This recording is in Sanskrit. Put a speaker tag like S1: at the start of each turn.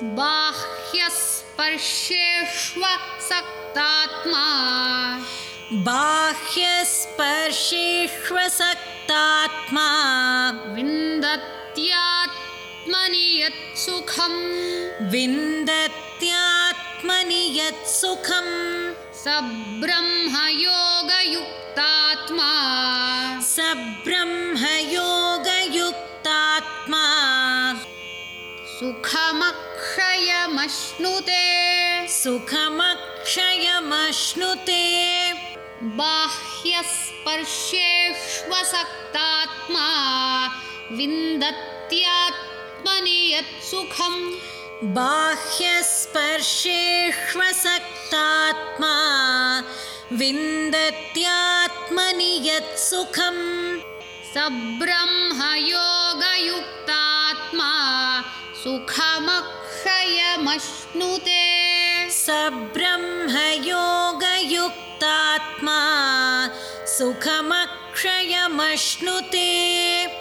S1: बाह्यस्पर्शेष्वसक्तात्मा
S2: बाह्यस्पर्शेष्वसक्तात्मा
S1: विन्दत्यात्मनि यत्सुखम्
S2: विन्दत्यात्मनि यत्सुखम्
S1: स ब्रह्मयोगयुक्तात्मा
S2: स ब्रह्मयोगयुक्तात्मा
S1: सुखमक्षयमश्नुते
S2: सुखमक्षयमश्नुते
S1: बाह्यस्पर्शेष्वसक्तात्मा विन्दत्यात्मनि यत्सुखम्
S2: बाह्यस्पर्शेष्वसक्तात्मा विन्दत्यात्मनि यत्सुखम्
S1: स ब्रह्मयोगयुक्तात्मा सुखमक्षयमश्नुते
S2: स ब्रह्मयोगयुक्तात्मा सुखमक्षयमश्नुते